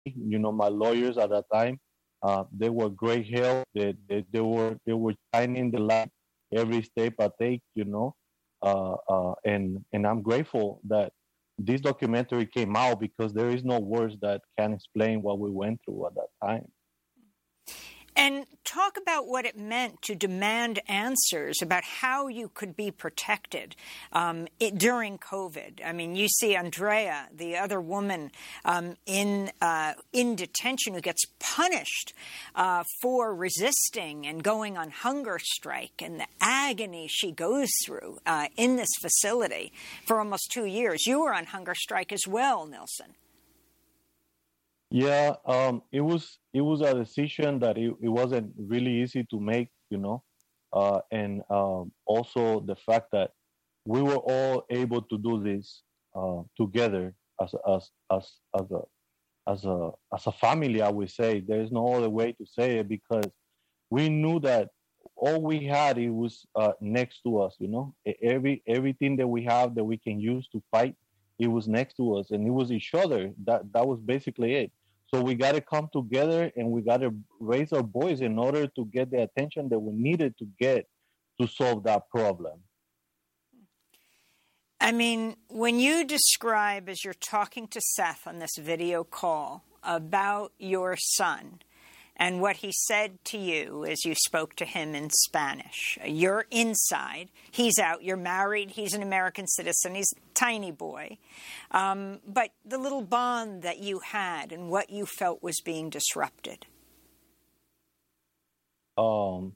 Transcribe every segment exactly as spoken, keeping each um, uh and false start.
you know, my lawyers at that time. Uh, they were great help. They, they they were they were shining the light every step I take, you know. Uh, uh, and and I'm grateful that this documentary came out because there is no words that can explain what we went through at that time. And talk about what it meant to demand answers about how you could be protected um, it, during COVID. I mean, you see Andrea, the other woman um, in uh, in detention who gets punished uh, for resisting and going on hunger strike, and the agony she goes through uh, in this facility for almost two years. You were on hunger strike as well, Nilson. Yeah, um, it was it was a decision that it, it wasn't really easy to make, you know, uh, and um, also the fact that we were all able to do this uh, together as as as as a as a as a family. I would say there is no other way to say it because we knew that all we had it was uh, next to us, you know, every everything that we have that we can use to fight, it was next to us, and it was each other. That that was basically it. So we got to come together and we got to raise our voice in order to get the attention that we needed to get to solve that problem. I mean, when you describe, as you're talking to Seth on this video call, about your son and what he said to you as you spoke to him in Spanish, you're inside, he's out, you're married, he's an American citizen, he's a tiny boy. Um, but the little bond that you had and what you felt was being disrupted. Um,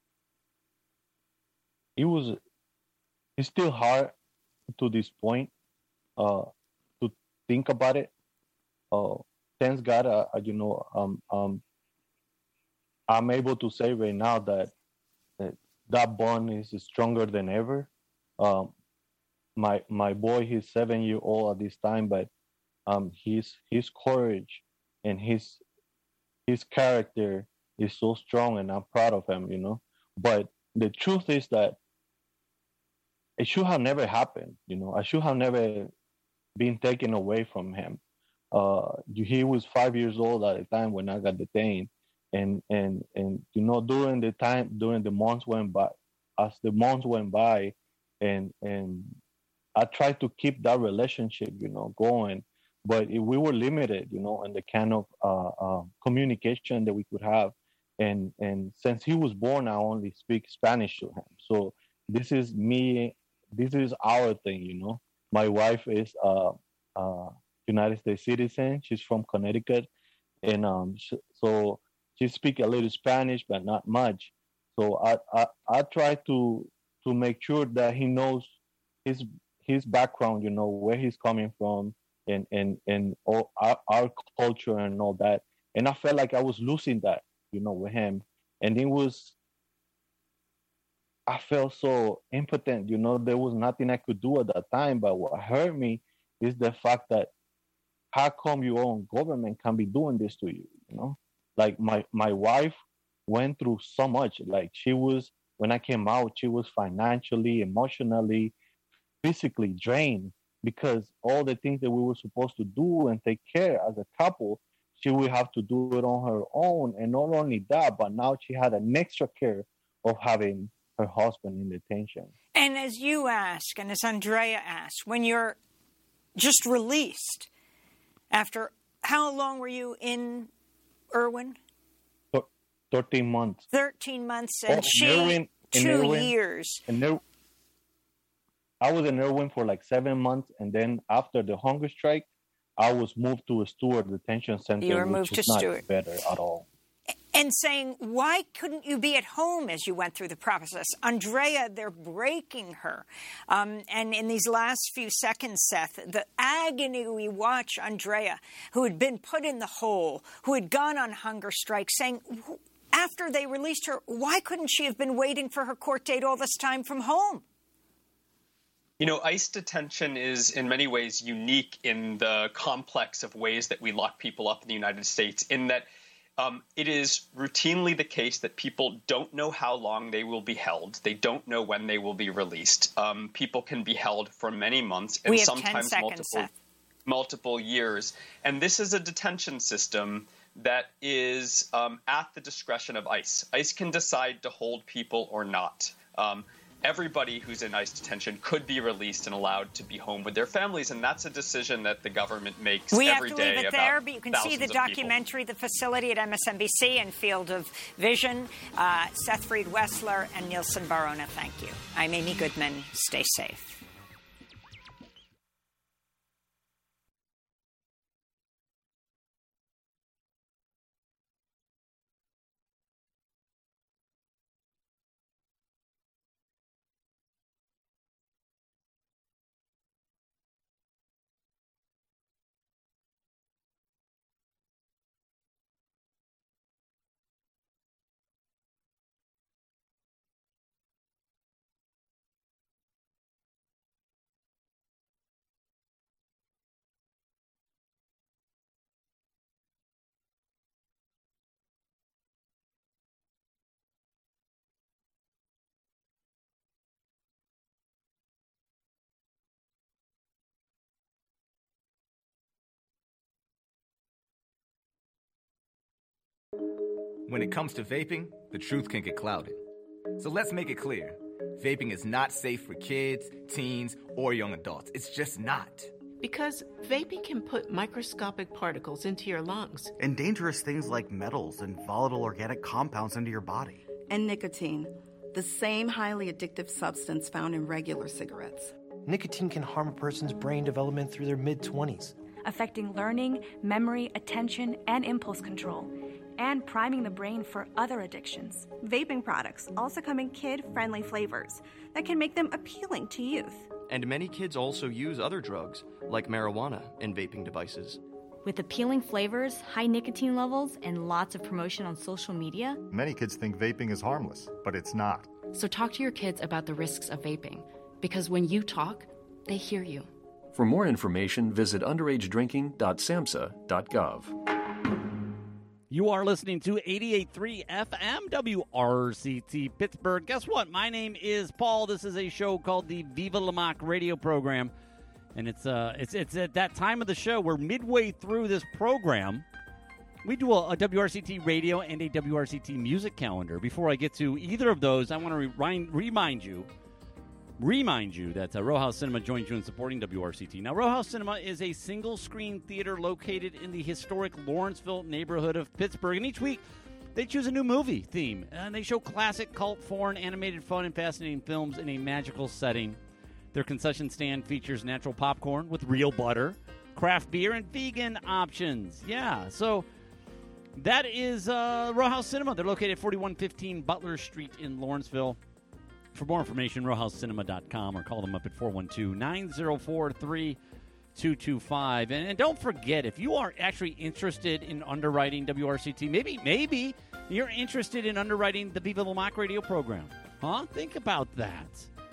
it was, it's still hard to this point uh, to think about it. Uh, thanks God, uh, you know, um, um, I'm able to say right now that that, that bond is stronger than ever. Um, my my boy, he's seven year old at this time, but um, his his courage and his his character is so strong, and I'm proud of him. You know, but the truth is that it should have never happened. You know, I should have never been taken away from him. Uh, he was five years old at the time when I got detained. And, and, and, you know, during the time, during the months went by, as the months went by, and, and I tried to keep that relationship, you know, going, but it, we were limited, you know, in the kind of uh, uh, communication that we could have. And, and since he was born, I only speak Spanish to him. So this is me, this is our thing, you know. My wife is a, a United States citizen. She's from Connecticut. And um, so, she speaks a little Spanish, but not much. So I, I I try to to make sure that he knows his his background, you know, where he's coming from, and and and all our, our culture and all that. And I felt like I was losing that, you know, with him. And it was, I felt so impotent, you know. There was nothing I could do at that time. But what hurt me is the fact that how come your own government can be doing this to you, you know? Like my, my wife went through so much. Like she was, when I came out, she was financially, emotionally, physically drained because all the things that we were supposed to do and take care as a couple, she would have to do it on her own. And not only that, but now she had an extra care of having her husband in detention. And as you ask, and as Andrea asked, when you're just released, after how long were you in Irwin? thirteen months. thirteen months, and oh, she, Irwin, two Irwin, years. And there, I was in Irwin for like seven months, and then after the hunger strike, I was moved to a Stewart detention center, you were which moved is to not Stewart. better at all. And saying, why couldn't you be at home as you went through the process? Andrea, they're breaking her. Um, and in these last few seconds, Seth, the agony we watch Andrea, who had been put in the hole, who had gone on hunger strike, saying, after they released her, why couldn't she have been waiting for her court date all this time from home? You know, ICE detention is in many ways unique in the complex of ways that we lock people up in the United States, in that Um, it is routinely the case that people don't know how long they will be held. They don't know when they will be released. Um, people can be held for many months and we have sometimes ten seconds, multiple. Seth. multiple years. And this is a detention system that is um, at the discretion of ICE. ICE can decide to hold people or not. Um, everybody who's in ICE detention could be released and allowed to be home with their families, and that's a decision that the government makes we every have to day. leave it there, but you can see the documentary, The Facility, at M S N B C and Field of Vision. Uh, Seth Freed-Wessler and Nielsen Barona, thank you. I'm Amy Goodman. Stay safe. When it comes to vaping, the truth can get clouded. So let's make it clear. Vaping is not safe for kids, teens, or young adults. It's just not. Because vaping can put microscopic particles into your lungs. And dangerous things like metals and volatile organic compounds into your body. And nicotine, the same highly addictive substance found in regular cigarettes. Nicotine can harm a person's brain development through their mid-twenties. Affecting learning, memory, attention, and impulse control. And priming the brain for other addictions. Vaping products also come in kid-friendly flavors that can make them appealing to youth. And many kids also use other drugs, like marijuana, in vaping devices. With appealing flavors, high nicotine levels, and lots of promotion on social media, many kids think vaping is harmless, but it's not. So talk to your kids about the risks of vaping, because when you talk, they hear you. For more information, visit underage drinking dot samhsa dot gov. You are listening to eighty-eight point three F M W R C T Pittsburgh. Guess what? My name is Paul. This is a show called the Viva La Mock radio program. And it's uh, it's it's at that time of the show where midway through this program, we do a, a W R C T radio and a W R C T music calendar. Before I get to either of those, I want to remind, remind you Remind you that uh, Row House Cinema joins you in supporting W R C T. Now, Row House Cinema is a single-screen theater located in the historic Lawrenceville neighborhood of Pittsburgh. And each week, they choose a new movie theme. And they show classic, cult, foreign, animated, fun, and fascinating films in a magical setting. Their concession stand features natural popcorn with real butter, craft beer, and vegan options. Yeah, so that is uh, Row House Cinema. They're located at forty-one fifteen Butler Street in Lawrenceville. For more information, row house cinema dot com or call them up at four one two, nine zero four, three two two five. And, and don't forget, if you are actually interested in underwriting W R C T, maybe maybe you're interested in underwriting the Viva La Mock radio program. Huh? Think about that.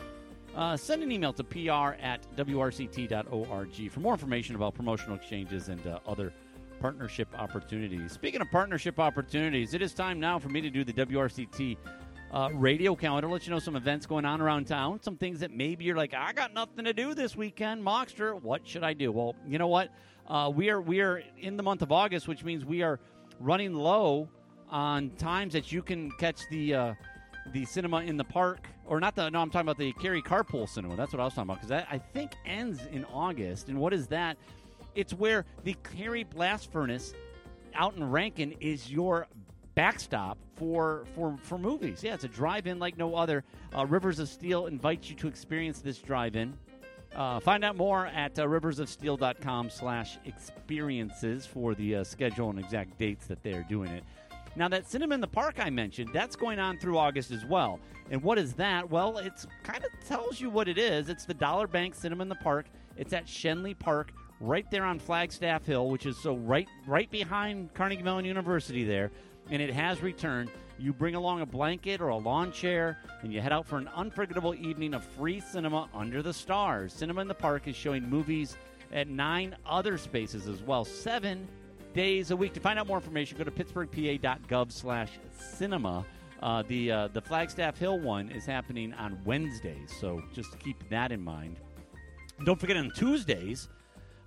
Uh, send an email to P R at W R C T dot org for more information about promotional exchanges and uh, other partnership opportunities. Speaking of partnership opportunities, it is time now for me to do the W R C T Uh, radio calendar, let you know some events going on around town, some things that maybe you're like, I got nothing to do this weekend, Mockster, what should I do? Well, you know what? Uh, we are we are in the month of August, which means we are running low on times that you can catch the uh, the cinema in the park, or not the, no, I'm talking about the Cary Carpool Cinema. That's what I was talking about, because that, I think, ends in August. And what is that? It's where the Cary Blast Furnace out in Rankin is your backstop for for for movies. Yeah, it's a drive-in like no other. Uh, Rivers of Steel invites you to experience this drive-in. Uh, find out more at uh, rivers of steel dot com slash experiences for the uh, schedule and exact dates that they're doing it. Now, that Cinema in the Park I mentioned, that's going on through August as well. And what is that? Well, it's kind of tells you what it is. It's the Dollar Bank Cinema in the Park. It's at Schenley Park, right there on Flagstaff Hill, which is so right right behind Carnegie Mellon University there. And it has returned. You bring along a blanket or a lawn chair, and you head out for an unforgettable evening of free cinema under the stars. Cinema in the Park is showing movies at nine other spaces as well, seven days a week. To find out more information, go to pittsburgh p a dot gov slash cinema. Uh, the uh, the Flagstaff Hill one is happening on Wednesdays, so just keep that in mind. Don't forget on Tuesdays,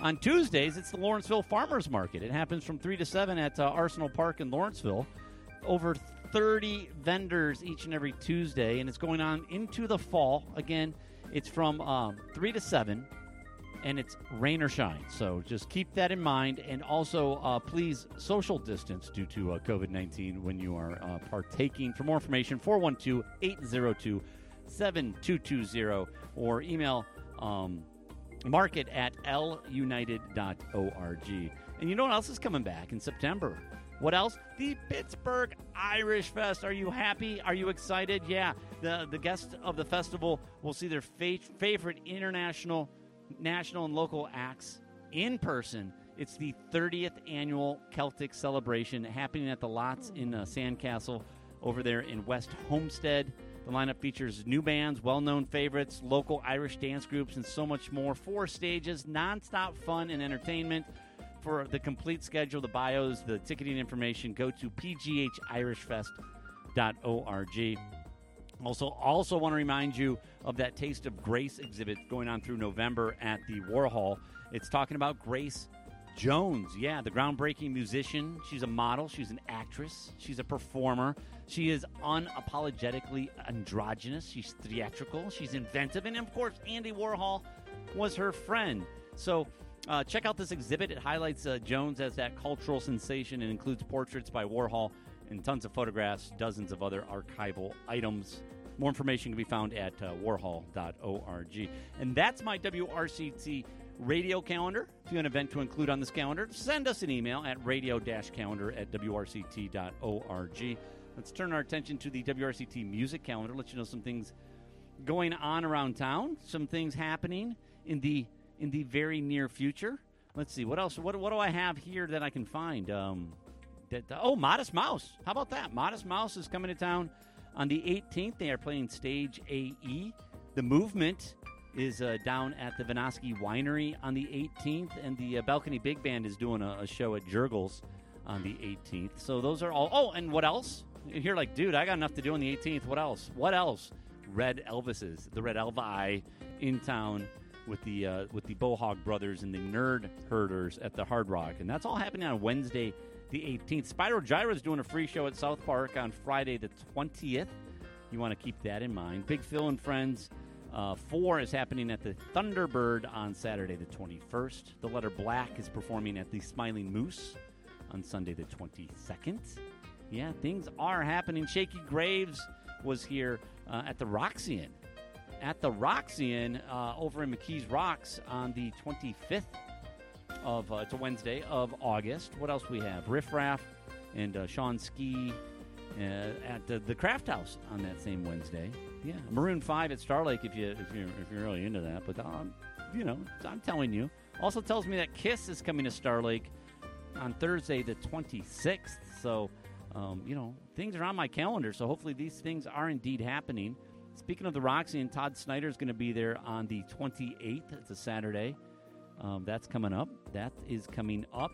On Tuesdays, it's the Lawrenceville Farmers Market. It happens from three to seven at uh, Arsenal Park in Lawrenceville. Over thirty vendors each and every Tuesday, and it's going on into the fall. Again, it's from um, three to seven, and it's rain or shine. So just keep that in mind. And also, uh, please social distance due to uh, COVID nineteen when you are uh, partaking. For more information, four one two, eight zero two, seven two two zero or email um, market at l united dot org. And you know what else is coming back in September? What else? The Pittsburgh Irish Fest. Are you happy? Are you excited? Yeah. The the guests of the festival will see their fa- favorite international, national, and local acts in person. It's the thirtieth annual Celtic celebration happening at the Lots in uh, Sandcastle over there in West Homestead. The lineup features new bands, well-known favorites, local Irish dance groups, and so much more. Four stages, nonstop fun and entertainment. For the complete schedule, the bios, the ticketing information, go to p g h irish fest dot org. Also, also want to remind you of that Taste of Grace exhibit going on through November at the Warhol. It's talking about Grace Jones. Yeah, the groundbreaking musician. She's a model. She's an actress. She's a performer. She is unapologetically androgynous. She's theatrical. She's inventive. And, of course, Andy Warhol was her friend. So uh, check out this exhibit. It highlights uh, Jones as that cultural sensation and includes portraits by Warhol and tons of photographs, dozens of other archival items. More information can be found at uh, warhol dot org. And that's my W R C T radio calendar. If you have an event to include on this calendar, send us an email at radio-calendar at w r c t dot org. Let's turn our attention to the W R C T music calendar. Let you know some things going on around town, some things happening in the in the very near future. Let's see, what else? What, what do I have here that I can find? Um, that uh, Oh, Modest Mouse. How about that? Modest Mouse is coming to town on the eighteenth. They are playing Stage A E. The Movement is uh, down at the Vinoski Winery on the eighteenth, and the uh, Balcony Big Band is doing a, a show at Jurgles on the eighteenth. So those are all. Oh, and what else? You're like, dude, I got enough to do on the eighteenth. What else? What else? Red Elvises, the Red Elvi in town with the uh, with the Bohog Brothers and the Nerd Herders at the Hard Rock, and that's all happening on Wednesday, the eighteenth. Spyro Gyra is doing a free show at South Park on Friday, the twentieth. You want to keep that in mind. Big Phil and Friends. Uh, four is happening at the Thunderbird on Saturday the twenty-first. The Letter Black is performing at the Smiling Moose on Sunday the twenty-second. Yeah, things are happening. Shaky Graves was here uh, at the Roxy Inn. At the Roxy Inn uh, over in McKees Rocks on the twenty-fifth of, uh, it's a Wednesday, of August. What else we have? Riff Raff and uh, Sean Ski uh, at the, the Craft House on that same Wednesday. Yeah, Maroon five at Star Lake if you if you're if you're really into that. But um, you know, I'm telling you. Also tells me that Kiss is coming to Star Lake on Thursday the twenty-sixth. So, um, you know, things are on my calendar. So hopefully these things are indeed happening. Speaking of the Roxy, and Todd Snyder is going to be there on the twenty-eighth. It's a Saturday. Um, that's coming up. That is coming up.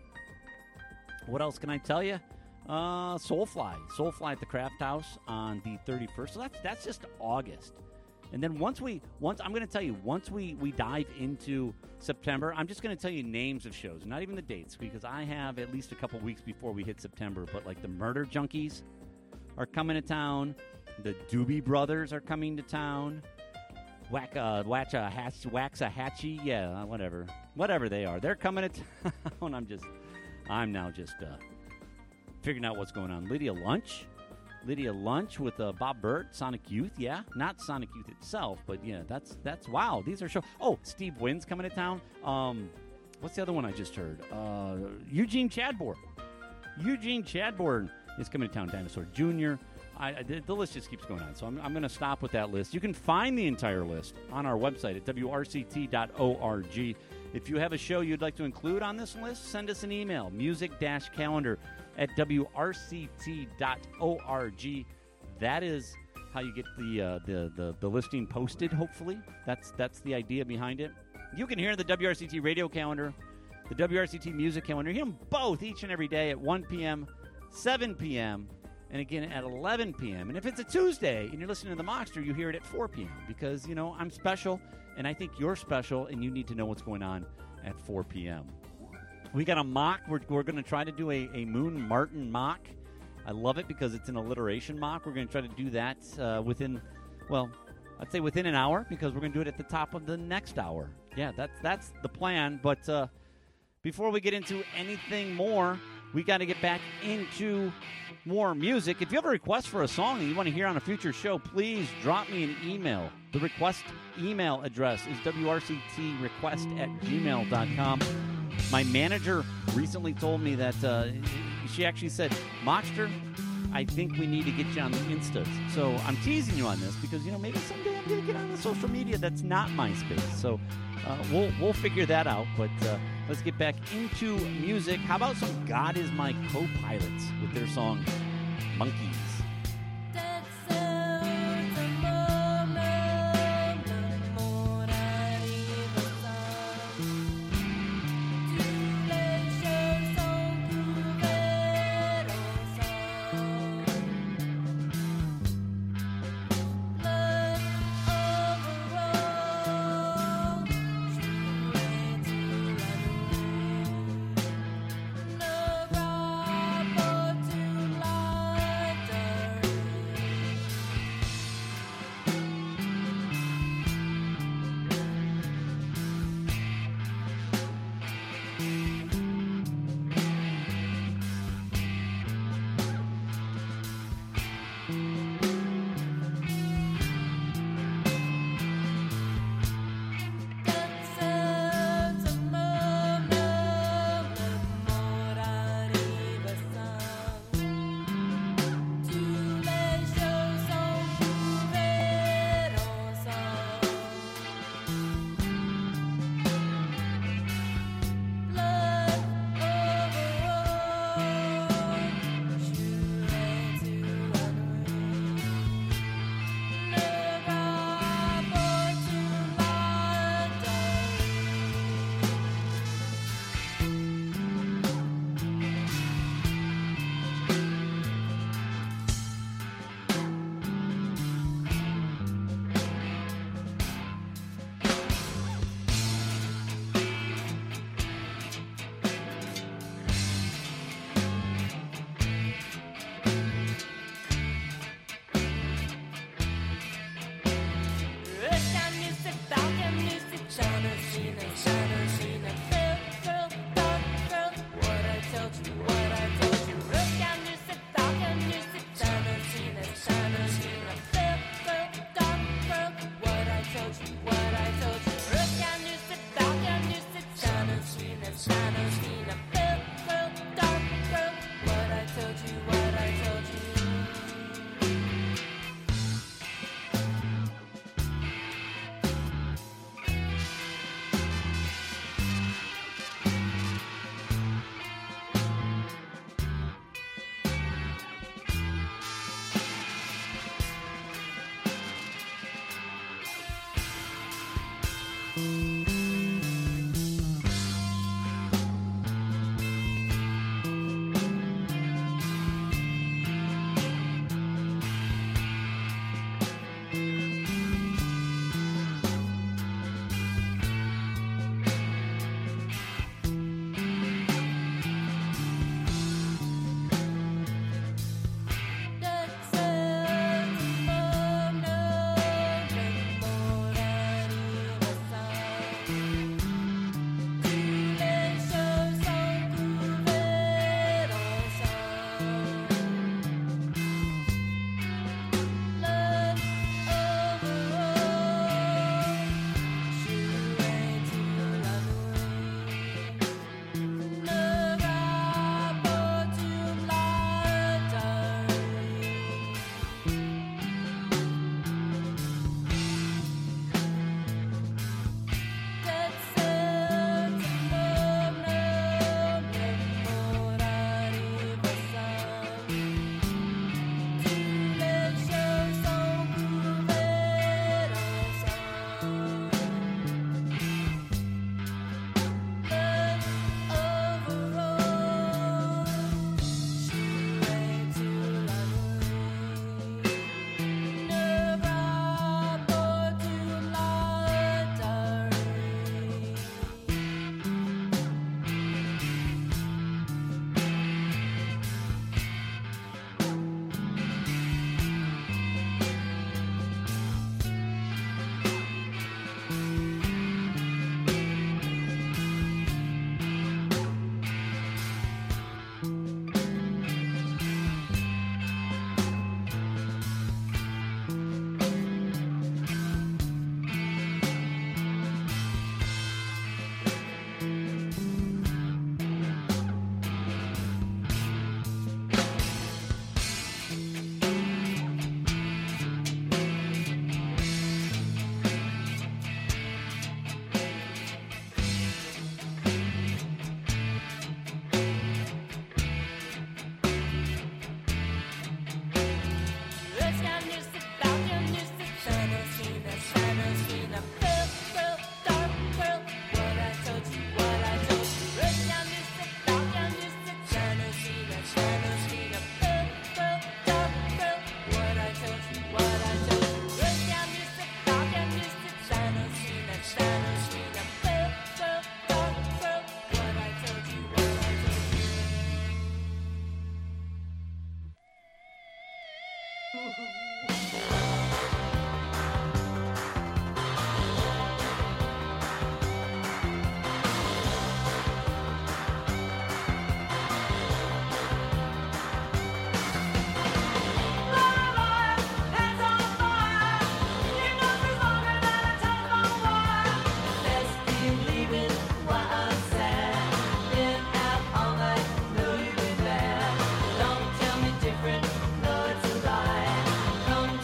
What else can I tell you? Uh, Soulfly. Soulfly at the Craft House on the thirty-first. So that's that's just August. And then once we, once I'm going to tell you, once we, we dive into September, I'm just going to tell you names of shows, not even the dates, because I have at least a couple weeks before we hit September. But like the Murder Junkies are coming to town. The Doobie Brothers are coming to town. Whack, uh, Watcha, Hatch, Waxahachie, yeah, whatever. Whatever they are. They're coming to town. I'm just, I'm now just uh, figuring out what's going on. Lydia Lunch. Lydia Lunch with uh, Bob Burt, Sonic Youth, yeah. Not Sonic Youth itself, but yeah, that's, that's wow. These are shows. Oh, Steve Wynn's coming to town. Um, what's the other one I just heard? Uh, Eugene Chadbourne. Eugene Chadbourne is coming to town. Dinosaur Junior I, the, the list just keeps going on, so I'm, I'm going to stop with that list. You can find the entire list on our website at w r c t dot org. If you have a show you'd like to include on this list, send us an email, music-calendar at w r c t dot org. That is how you get the, uh, the, the, the listing posted, hopefully. That's, that's the idea behind it. You can hear the W R C T radio calendar, the W R C T music calendar. Hear them both each and every day at one p.m., seven p.m., and again at eleven p.m. And if it's a Tuesday and you're listening to the Mockster, you hear it at four p.m. because, you know, I'm special, and I think you're special, and you need to know what's going on at four p.m. We got a mock. We're, we're going to try to do a, a Moon Martin mock. I love it because it's an alliteration mock. We're going to try to do that uh, within, well, I'd say within an hour, because we're going to do it at the top of the next hour. Yeah, that's that's the plan. But uh, before we get into anything more, we got to get back into more music. If you have a request for a song that you want to hear on a future show, please drop me an email. The request email address is w r c t request at gmail dot com. My manager recently told me that uh, she actually said, Mockster, I think we need to get you on the Instas. So I'm teasing you on this because, you know, maybe someday I'm going to get on the social media that's not MySpace. So uh, we'll we'll figure that out. But uh, let's get back into music. How about some God Is My Co-Pilots with their song, Monkeys? Love Don't tell me different, no, it's a lie. Come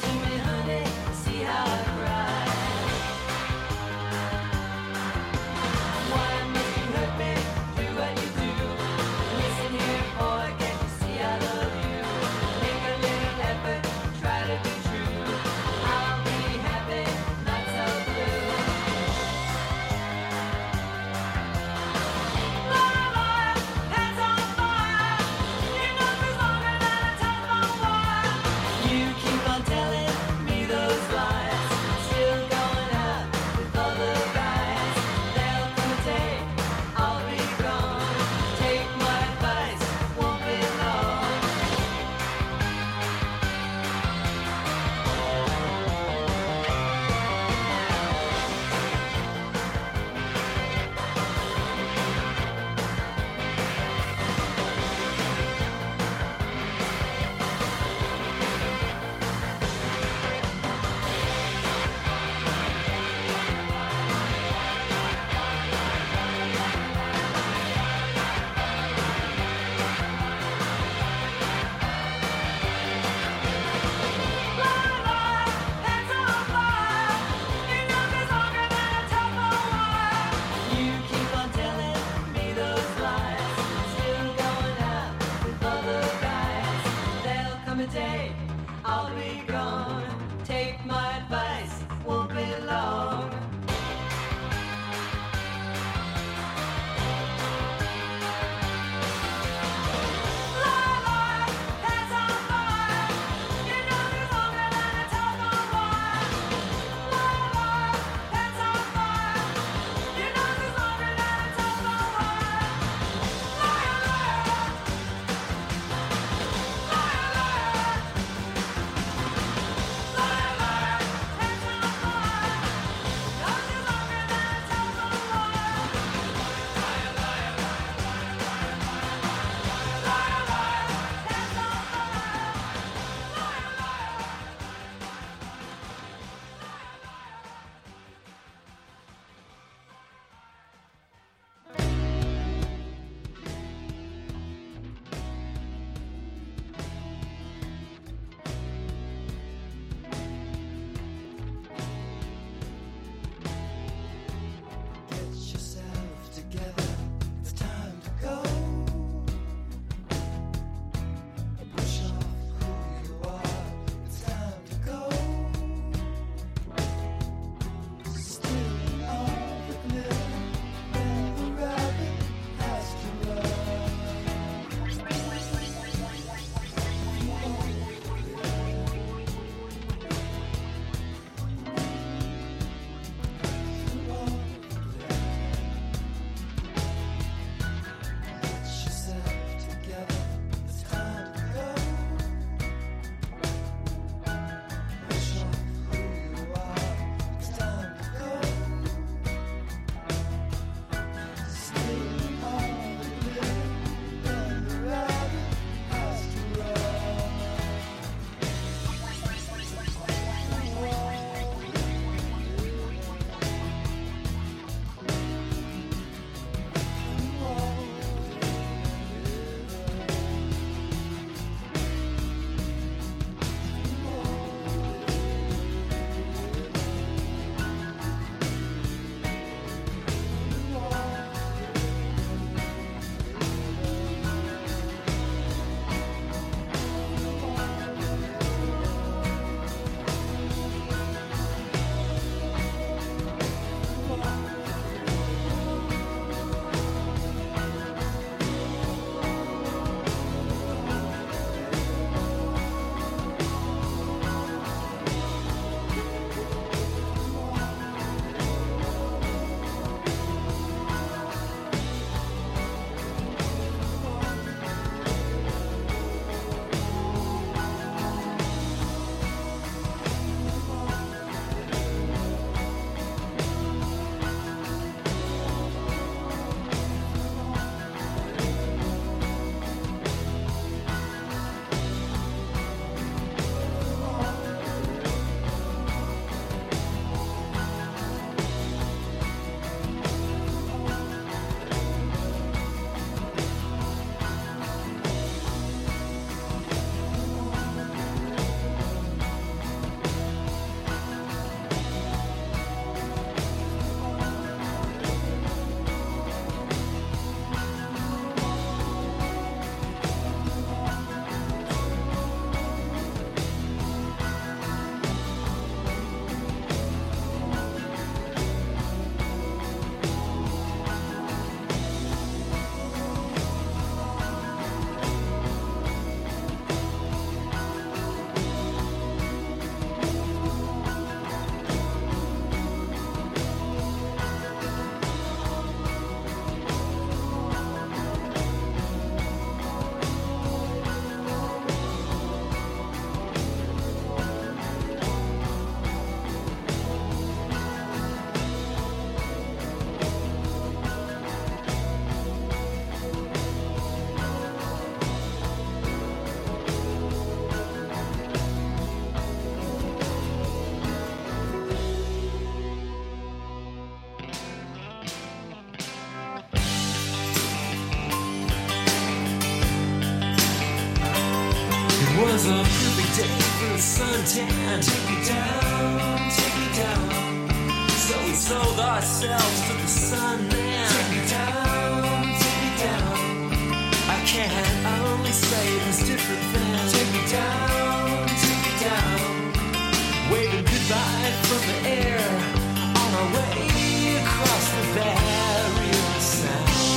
Was a perfect day for a suntan. Take me down, take me down. So we sold ourselves to the sun man. Take me down, take me down. I can't only say it was different then. Take me down, take me down. Waving goodbye from the air on our way across the barrier of sound.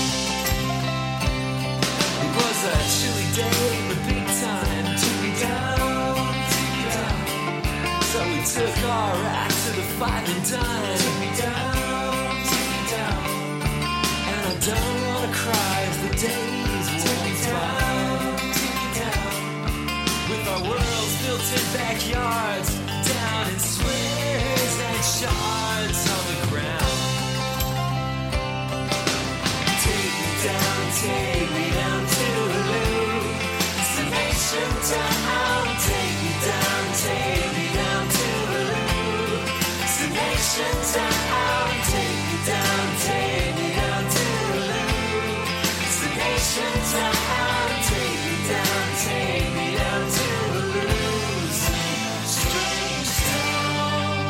It was a chilly day in the big time. Took me down, took me down. So we took our act to the five and dime. Took me down, took me down. And I don't wanna cry as the days took me down, took me down. With our worlds built in backyards, down in squares and shards on the ground. Take me down, take me down to Hallucination Town. Take me down, take me down to Hallucination Town. Take me down, take me down to Hallucination Town. Take me down, take me down to Strange Town.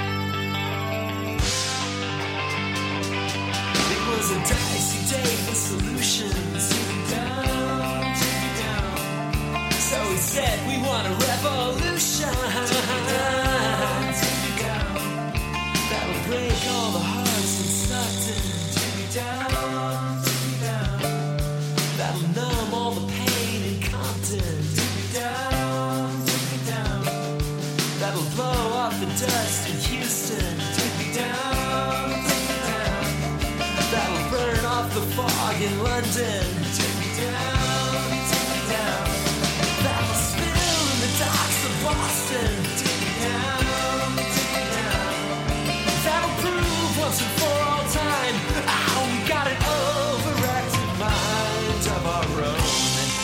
It was a dicey day for solutions. Take me down, take me down. So we said we want a revolution. Take me down, take me down. That'll break all the hearts in Stockton. Take me down, take me down. That'll numb all the pain in Compton. Take me down, take me down. That'll blow off the dust in Houston. Take me down, take me down. That'll burn off the fog in London. Take me down, take me down. That'll spill in the docks of Boston. Take me down, take me down. That'll prove once and for all time, oh, we got an overactive mind of our own.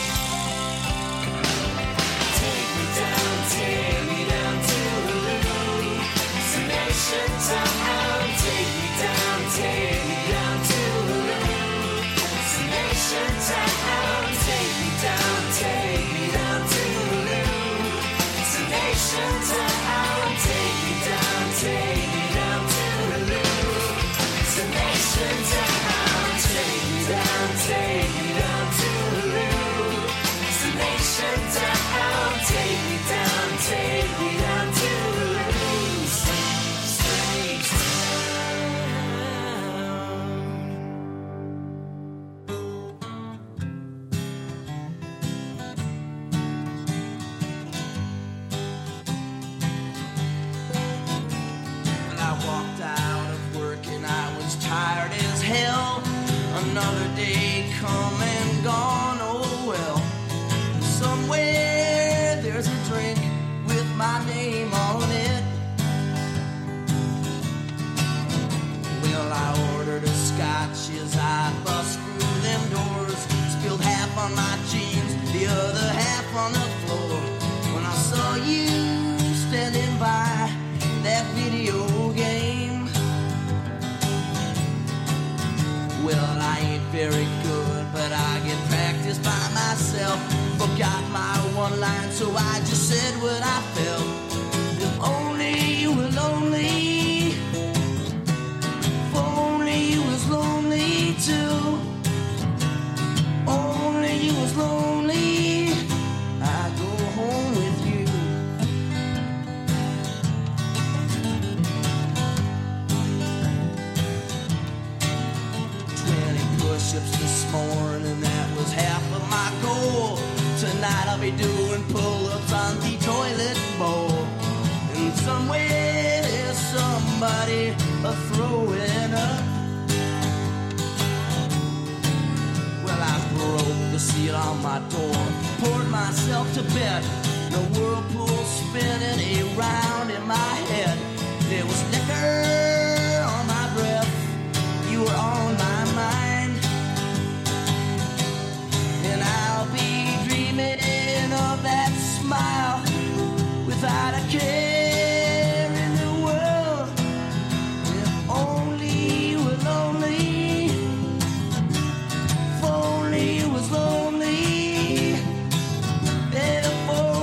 Take me down, take me down to Hallucination Town. Take me down, take me down to Hallucination Town. Take me down, take me down to Hallucination Town. Take me down, take me down to Hallucination Town. Take me down, take me down to Hallucination Town. Take me down, take me down to Strange When I walked out of work and I was tired as hell, another day come and gone, oh well. Somewhere there's a drink with my name on it. Well, I ordered a scotch as I bust through them doors. Spilled half on my jeans, the other half on the floor. When I saw you standing by that video game. Well, I ain't very good, but I get practice by myself. Forgot my one line, so I just said what I felt. If only you were lonely, if only you was lonely too. Only you was lonely, I'd go home with you. Twenty push-ups this morning, that was half of my goal. Tonight I'll be doing pull-ups on the toilet bowl. And somewhere there's somebody a throwing up. Well, I broke the seal on my door, poured myself to bed. The whirlpool spinning around in my head. There was liquor on my breath. You were on my mind. And I'll be dreaming of that smile without a care in the world. If only you were lonely, if only you was lonely, if only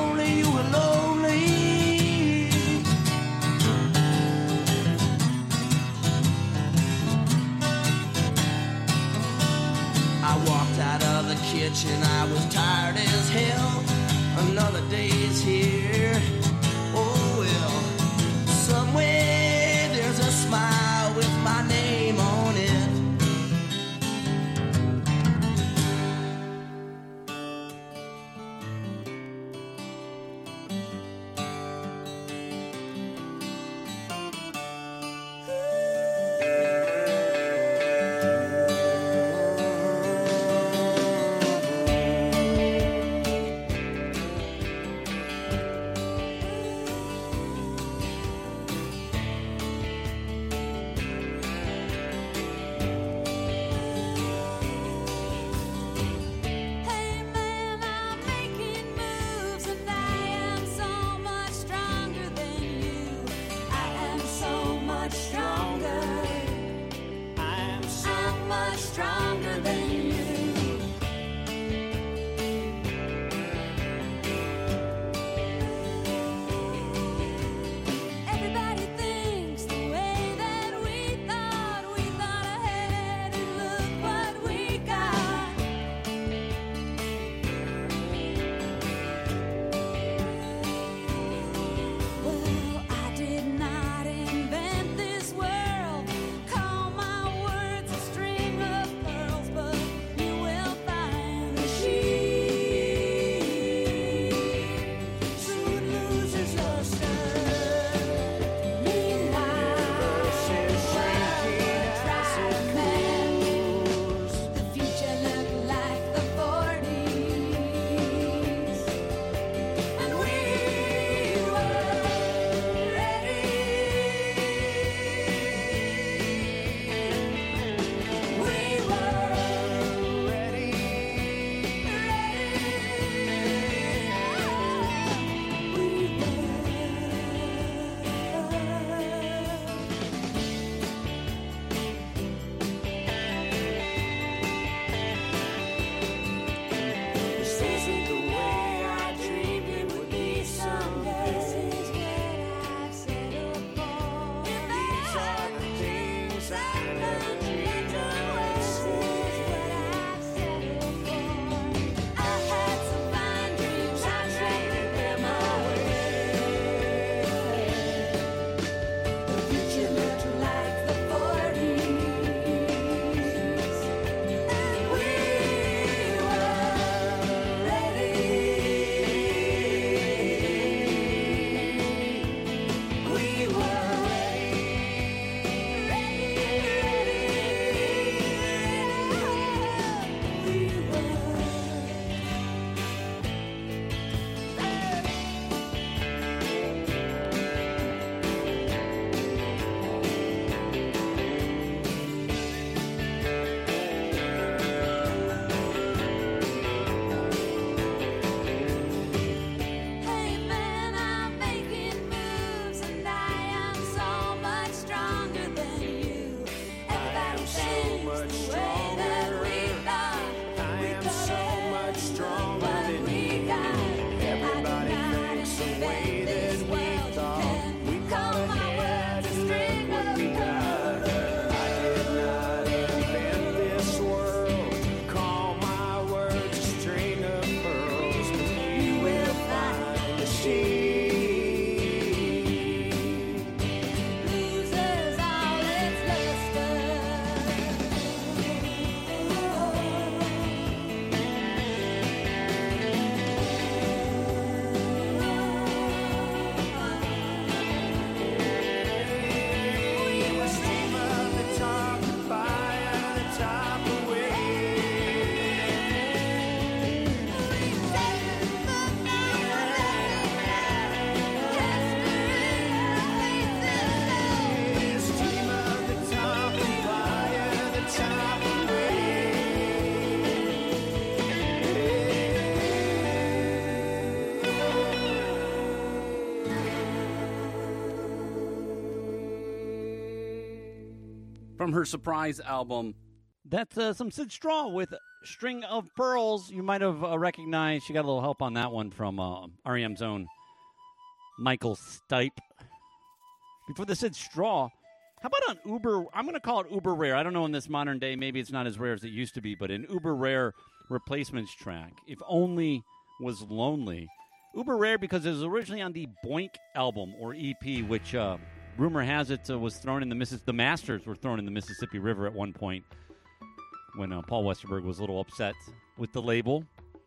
from her surprise album. That's uh, some Sid Straw with String of Pearls. You might have uh, recognized. She got a little help on that one from uh, R E M's own Michael Stipe. Before the Sid Straw, how about an uber, I'm going to call it uber rare. I don't know in this modern day, maybe it's not as rare as it used to be, but an uber rare replacements track, If Only Was Lonely. Uber rare because it was originally on the Boink album, or E P, which uh, rumor has it uh, was thrown in the Mississippi, the Masters were thrown in the Mississippi River at one point when uh, Paul Westerberg was a little upset with the label.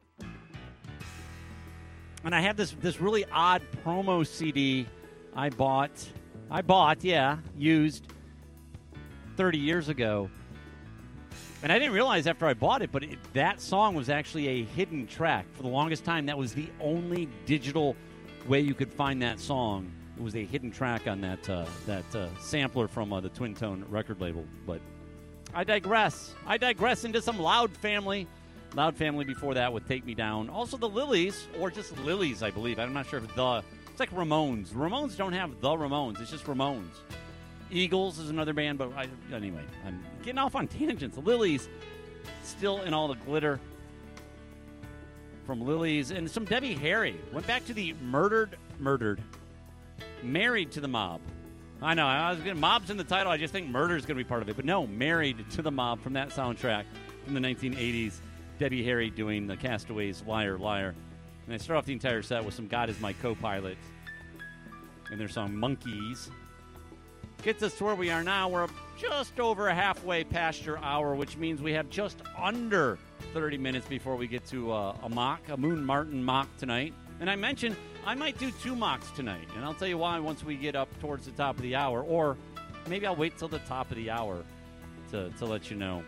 And I have this, this really odd promo C D I bought... I bought, yeah, used thirty years ago. And I didn't realize after I bought it, but it, that song was actually a hidden track. For the longest time, that was the only digital way you could find that song. It was a hidden track on that uh, that uh, sampler from uh, the Twin Tone record label. But I digress. I digress into some Loud Family. Loud Family before that with Take Me Down. Also the Lilies, or just Lilies, I believe. I'm not sure if the... It's like Ramones. Ramones don't have the Ramones. It's just Ramones. Eagles is another band, but I, anyway, I'm getting off on tangents. The Lilies, still in all the glitter from Lilies. And some Debbie Harry. Went back to the murdered, murdered, Married to the Mob. I know, I was getting Mob's in the title. I just think murder's going to be part of it. But no, Married to the Mob from that soundtrack from the nineteen eighties. Debbie Harry doing the Castaways' Liar, Liar. And I start off the entire set with some God Is My Co-Pilot and their song Monkeys. Gets us to where we are now. We're just over a halfway past your hour, which means we have just under thirty minutes before we get to uh, a mock, a Moon Martin mock tonight. And I mentioned I might do two mocks tonight, and I'll tell you why once we get up towards the top of the hour, or maybe I'll wait till the top of the hour to, to let you know.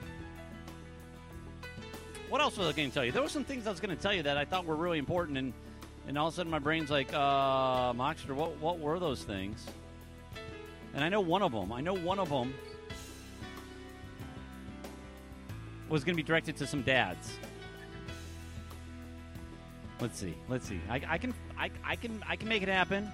What else was I going to tell you? There were some things I was going to tell you that I thought were really important, and, and all of a sudden my brain's like, uh, Mockster, what, what were those things? And I know one of them. I know one of them was going to be directed to some dads. Let's see. Let's see. I, I can I, I can I can make it happen.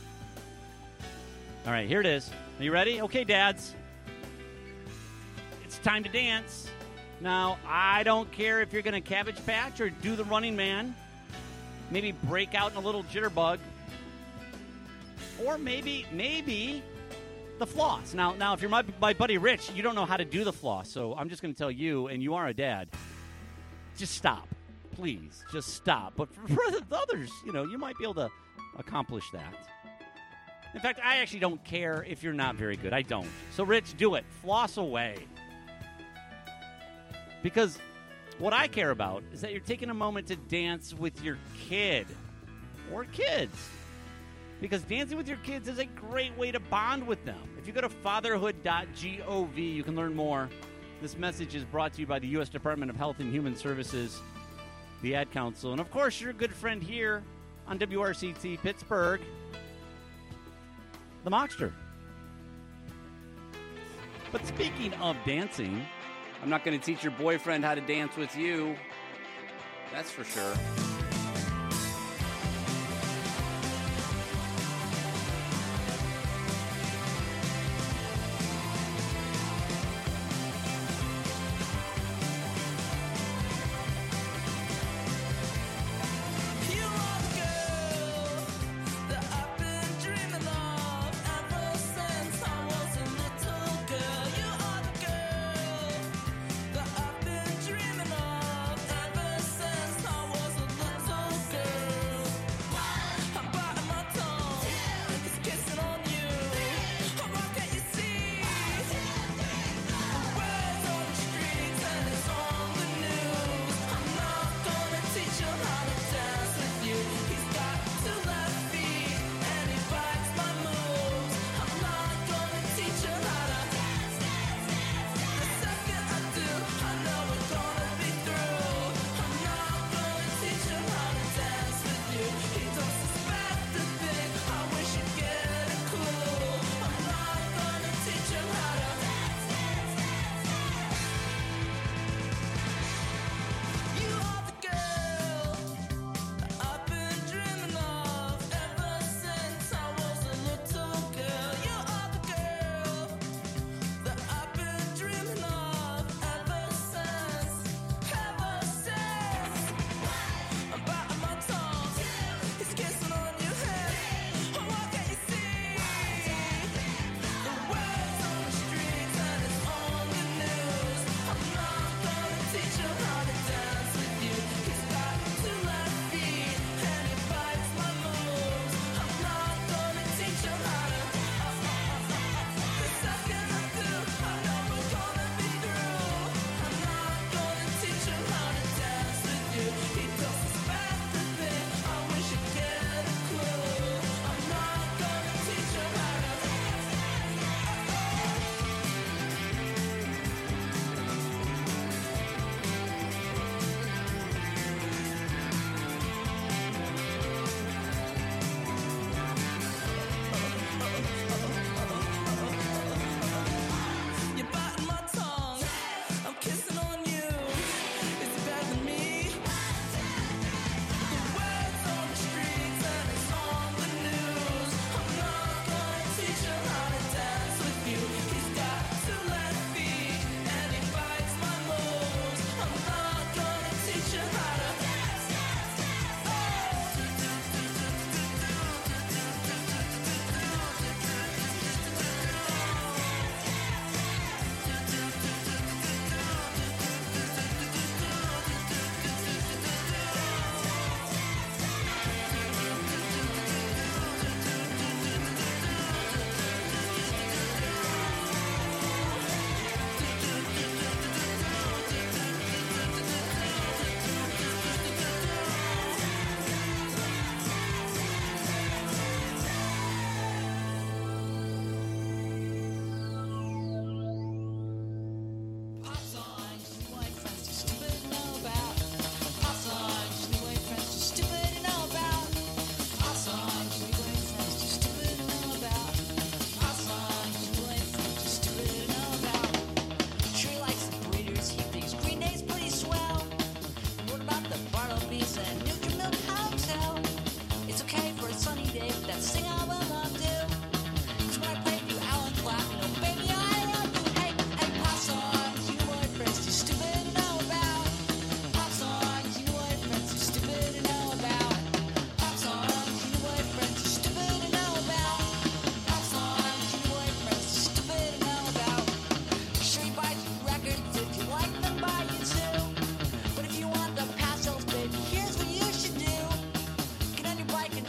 All right, here it is. Are you ready? Okay, dads. It's time to dance. Now, I don't care if you're going to Cabbage Patch or do the Running Man. Maybe break out in a little jitterbug. Or maybe, maybe the floss. Now, now, if you're my, my buddy Rich, you don't know how to do the floss. So I'm just going to tell you, and you are a dad, just stop. Please, just stop. But for, for the others, you know, you might be able to accomplish that. In fact, I actually don't care if you're not very good. I don't. So, Rich, do it. Floss away. Because what I care about is that you're taking a moment to dance with your kid or kids. Because dancing with your kids is a great way to bond with them. If you go to fatherhood dot gov, you can learn more. This message is brought to you by the U S Department of Health and Human Services, the Ad Council, and, of course, your good friend here on W R C T Pittsburgh, the Mockster. But speaking of dancing, I'm not going to teach your boyfriend how to dance with you. That's for sure. Ever since I was a little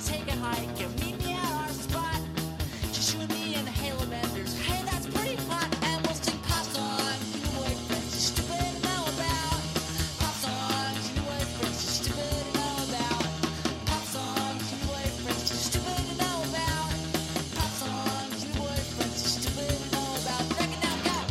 take a hike and meet me at our spot. Just you and me and the Halo Benders. Hey, that's pretty hot. And we'll sing pop songs. You boyfriends, you're stupid to know about. Pop songs, you boyfriends, you're stupid to know about. Pop songs, you boyfriends, you're stupid to know about. Pop songs, you boyfriends, you're stupid to know about. Break it down, go.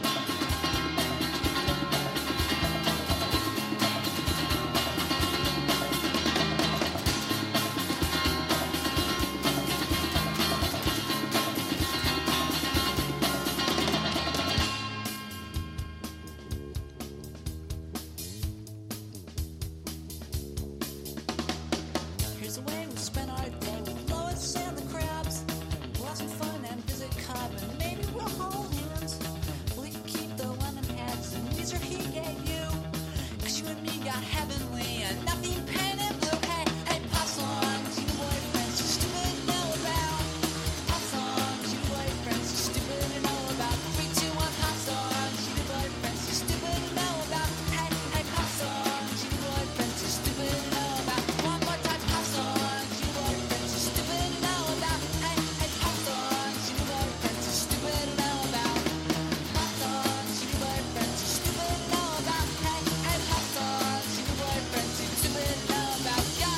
Here's the way we spend our day with Lois and the crabs. We'll have some fun and visit Cobb, and maybe we'll hold hands. We can keep the lemon heads and these are he gave you. Cause you and me got heavenly and nothing pen and blue. Hey, hey, pop songs, you boyfriends, you stupid to know about. Pop songs, you boyfriends, you stupid to know about. Three, two, one, pop songs, you boyfriends, you stupid to know about. Hey, hey, pop songs, you boyfriends, you stupid to know about. One more time, pop songs, you boyfriends, you stupid to know about. Hey, hey, pop songs, you boyfriends, you stupid to know about. Pop songs, you boyfriends, you stupid to know about. Hey, hey, pop songs, you boyfriends, you stupid to know about. Go!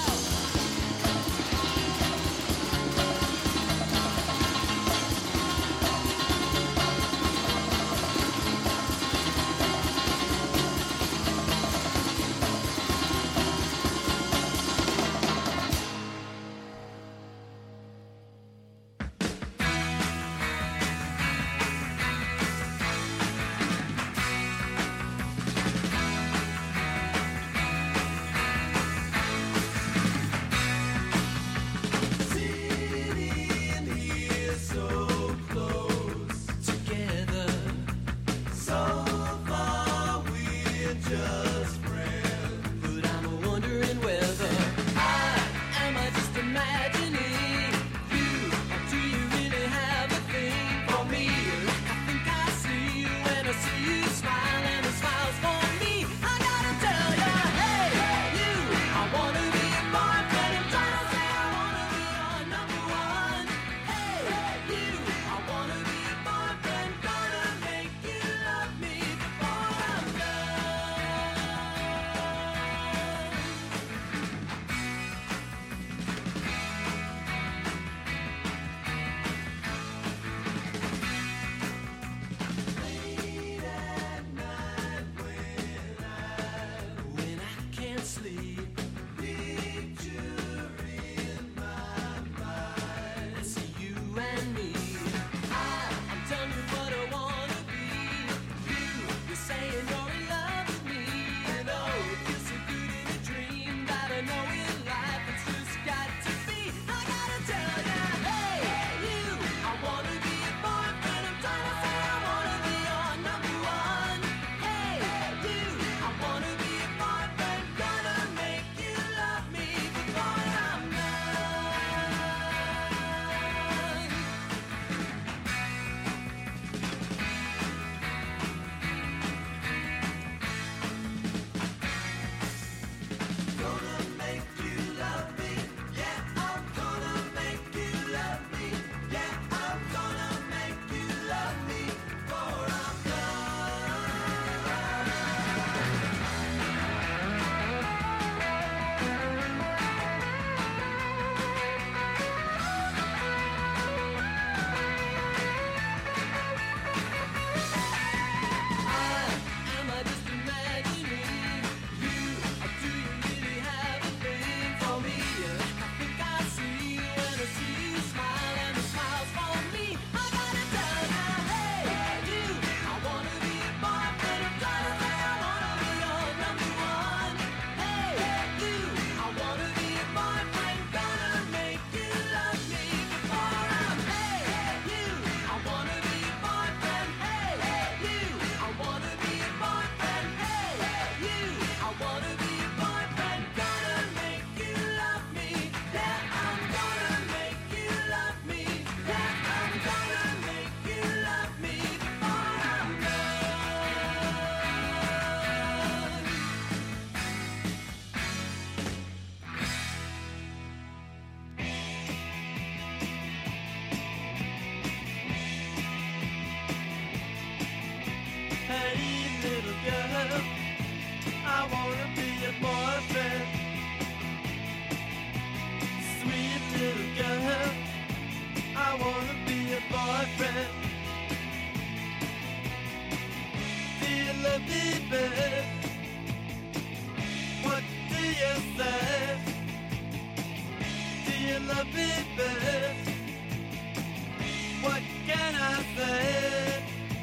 you love me best? What can I say?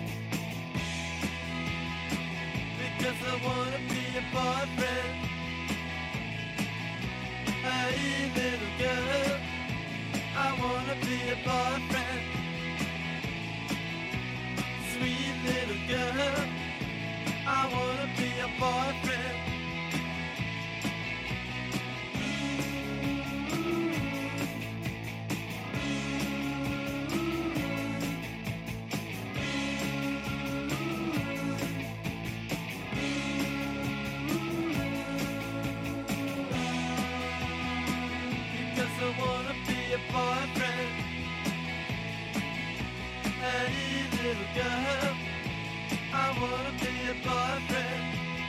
Because I wanna be a boyfriend. Hey, little girl, I wanna be a boyfriend. Sweet little girl, I wanna be a boyfriend. Because I wanna be a boyfriend. Hey, little girl, I wanna be a boyfriend.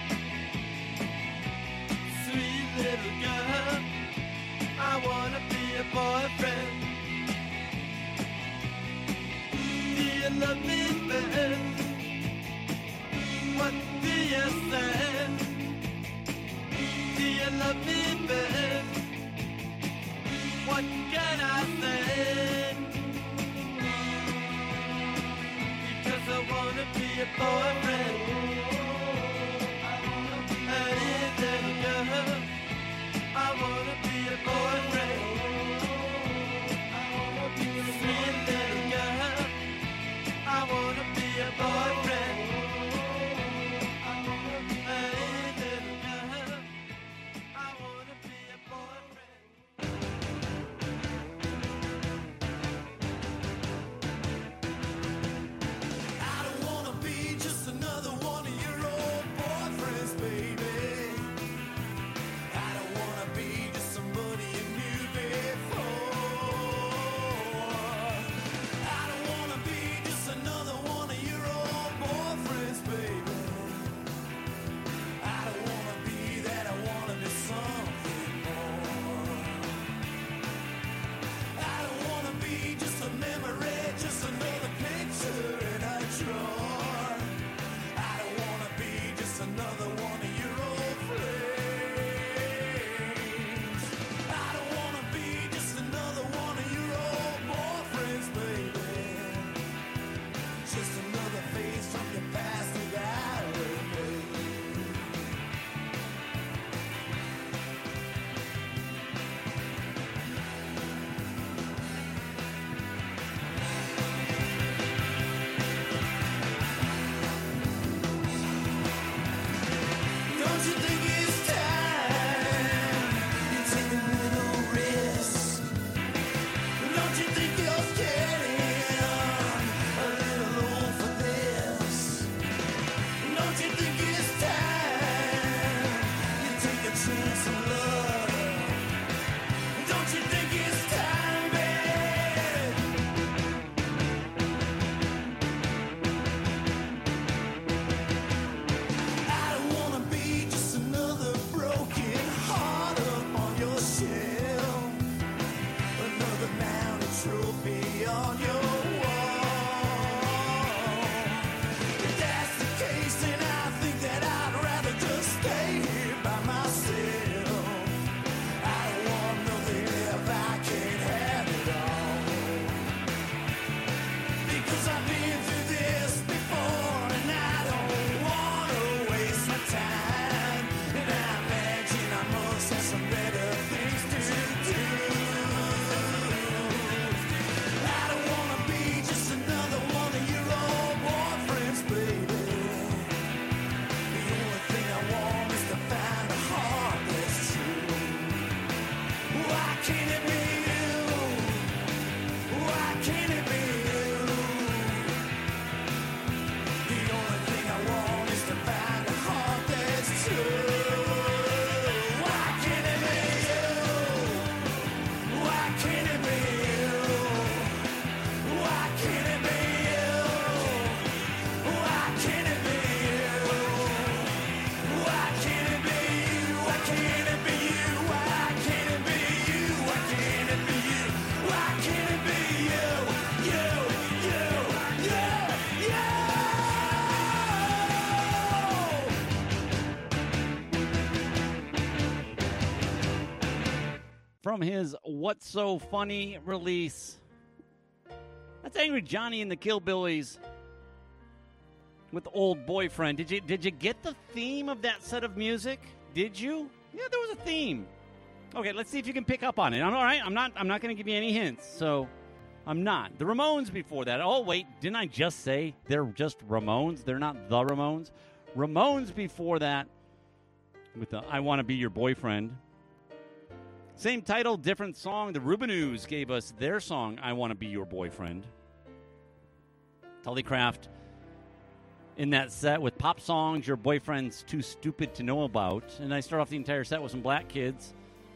Sweet little girl, I wanna be a boyfriend. Do you love me best? What do you say? Do you love me best? What can I say? Because I wanna be a boyfriend. Hey, little girl, I wanna be a boyfriend. Sweet little girl, I wanna be a boyfriend. Hey, little girl, I wanna be a boyfriend. I don't wanna be just another one. from his What's So Funny release. That's Angry Johnny and the Killbillies with Old Boyfriend. Did you did you get the theme of that set of music? Did you? Yeah, there was a theme. Okay, let's see if you can pick up on it. I'm all right. I'm not I'm not going to give you any hints. So I'm not. The Ramones before that. Oh, wait. Didn't I just say they're just Ramones? They're not the Ramones. Ramones before that with the I Want to Be Your Boyfriend. Same title, different song. The Rubinoos gave us their song, I Want to Be Your Boyfriend. Tullycraft in that set with pop songs your boyfriend's too stupid to know about. And I start off the entire set with some Black Kids.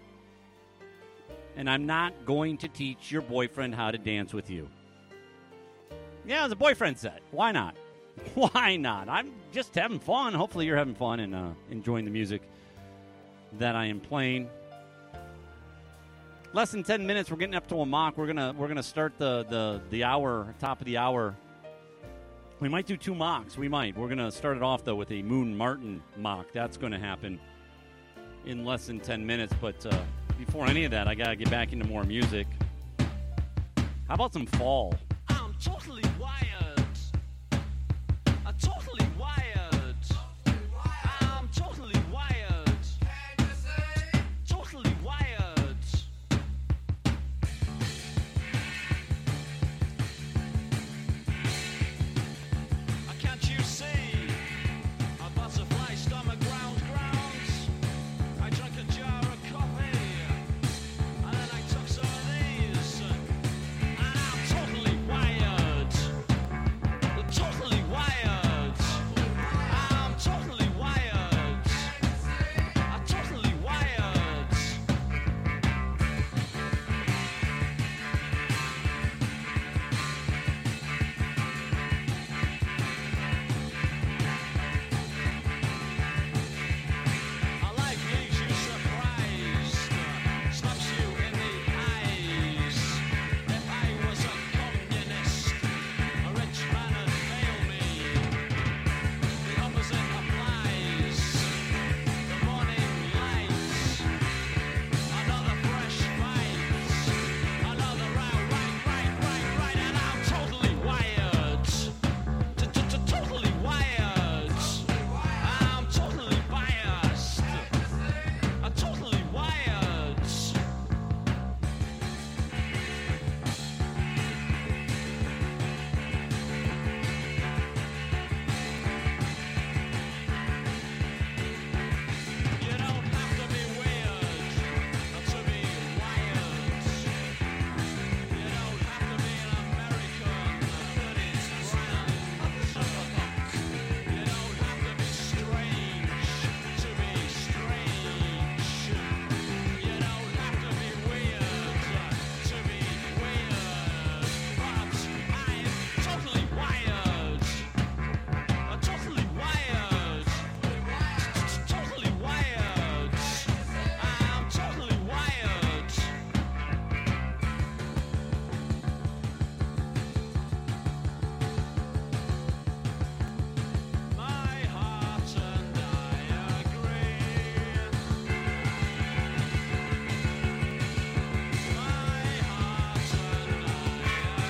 And I'm not going to teach your boyfriend how to dance with you. Yeah, it's a boyfriend set. Why not? Why not? I'm just having fun. Hopefully you're having fun and uh, enjoying the music that I am playing. Less than ten minutes. We're getting up to a mock. We're gonna we're gonna start the the the hour, top of the hour. We might do two mocks. We might. We're gonna start it off though with a Moon Martin mock. That's going to happen in less than ten minutes. But uh, before any of that, I gotta get back into more music. How about some Fall? I'm totally wired. I'm totally wired. I'm totally wired. Totally wired. Can't you see? A butterfly stomach ground grounds. I drank a jar of coffee. And then I took some of these. And I'm totally wired. Totally wired. I'm totally wired. I'm totally wired. I like leaves you surprised, slaps you in the eyes. If I was a communist, a rich man would fail me. The opposite applies. The morning lights, another fresh vibes, another round, right, right, right, right, and I'm totally wired. Totally wired. I'm totally biased. I'm totally wired. You don't have to be weird to be wired. You don't have to be an American that is brown. You don't have to be strange to be strange. You don't have to be weird to be weird. But I'm totally wired. I'm totally wired. Totally wired. I'm totally wired. My heart and I agree. My heart and I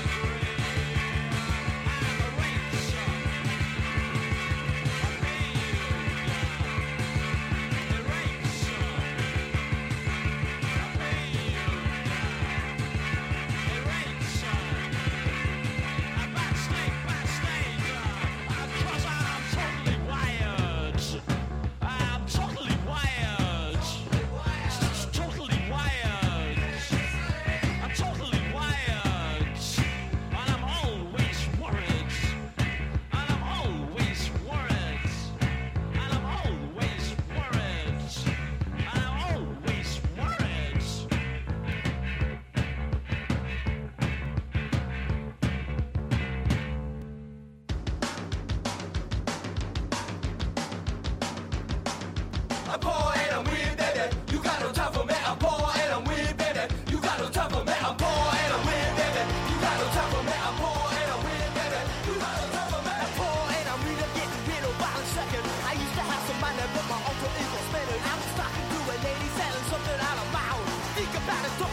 I'm totally wired. Totally wired. I'm totally wired. And I'm always worried. And I'm always worried. And I'm always worried. And I'm always worried. I'm poor and I'm weird, baby. You got no time for me. I'm poor and I'm weird, baby. You got no time for me. I'm poor and I'm weird, baby. You got no time for me. I'm poor and I'm weird, baby. You got no time for me. I'm poor and I'm weird, getting real by the second. I used to have some money, but my alter ego spent it. I was talking to a lady selling something out of my house. Think about it, don't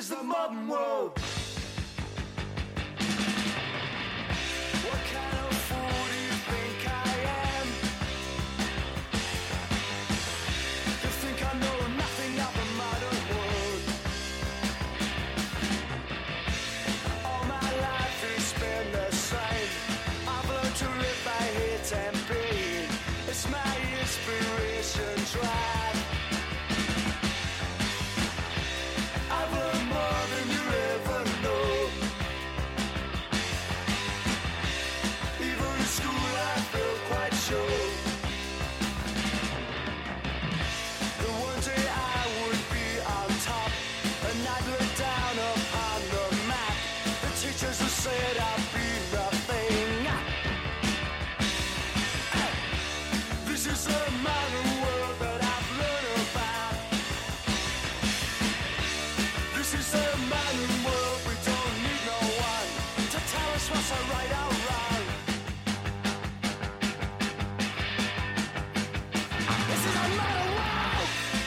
is the modern world. What kind of fool do you think I am? You think I know nothing of the modern world. All my life has been the same. I've learned to live by hate and pain. It's my inspiration drive. I've learned more than you ever know. Even in school I felt quite sure that one day I would be on top, and I'd look down upon the map. The teachers who said I'd be nothing. This is a modern world that I've learned about. This is a modern world, we don't need no one to tell us what's a right or wrong. This is a modern world.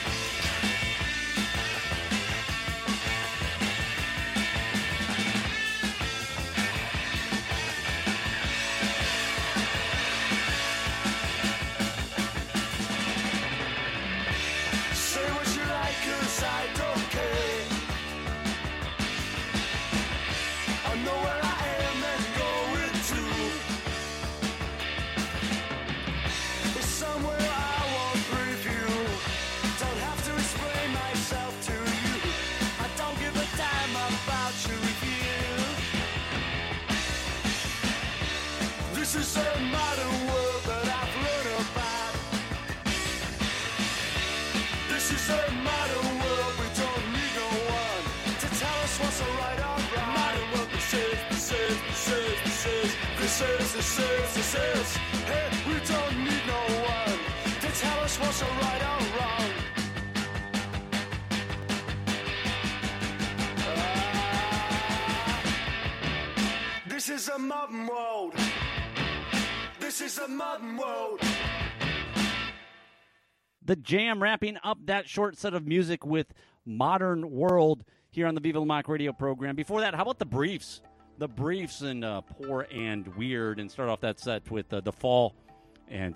Say what you like, 'cause I don't care. I know where I am and going to. It's somewhere I won't preview. Don't have to explain myself to you. I don't give a damn about your review. This is a modern world that I've learned about. This is a modern world, we don't need no one to tell us what's a right or wrong. Modern world, this is, this is, this is, this is, this is, this is, this is. Hey, we don't need no one to tell us what's a right or wrong. Ah. This is a modern world. This is a modern world. The Jam wrapping up that short set of music with Modern World here on the Viva La Mock radio program. Before that, how about the Briefs? The Briefs and uh, Poor and Weird, and start off that set with uh, The Fall and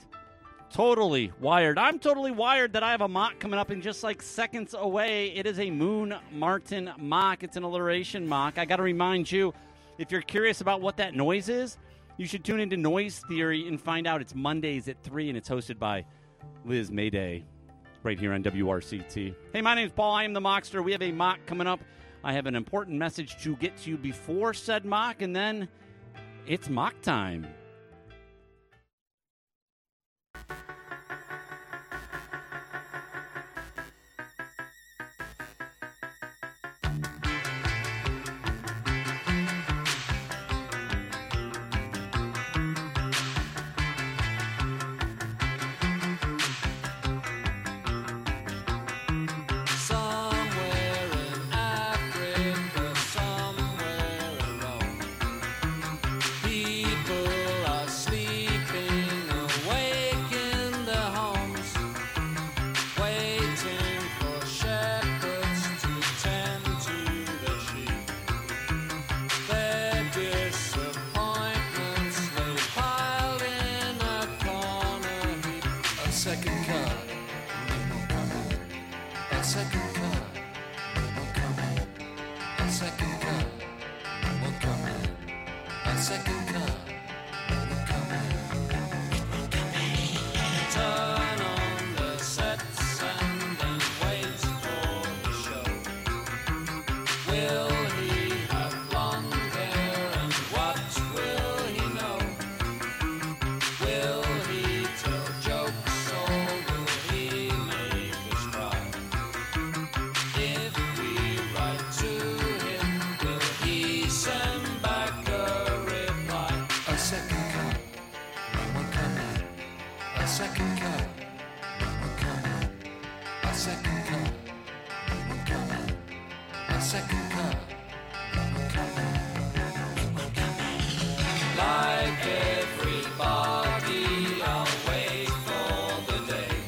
Totally Wired. I'm totally wired that I have a mock coming up in just like seconds away. It is a Moon Martin mock. It's an alliteration mock. I got to remind you, if you're curious about what that noise is, you should tune into Noise Theory and find out. It's Mondays at three, and it's hosted by Liz Mayday right here on W R C T. Hey, my name's Paul. I am the Mockster. We have a mock coming up. I have an important message to get to you before said mock, and then it's mock time.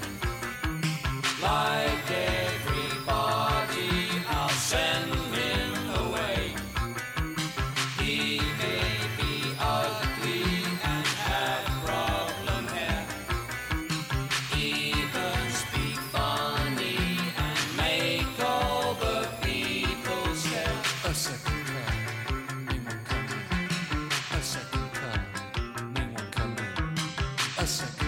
Like everybody, I'll send him a second.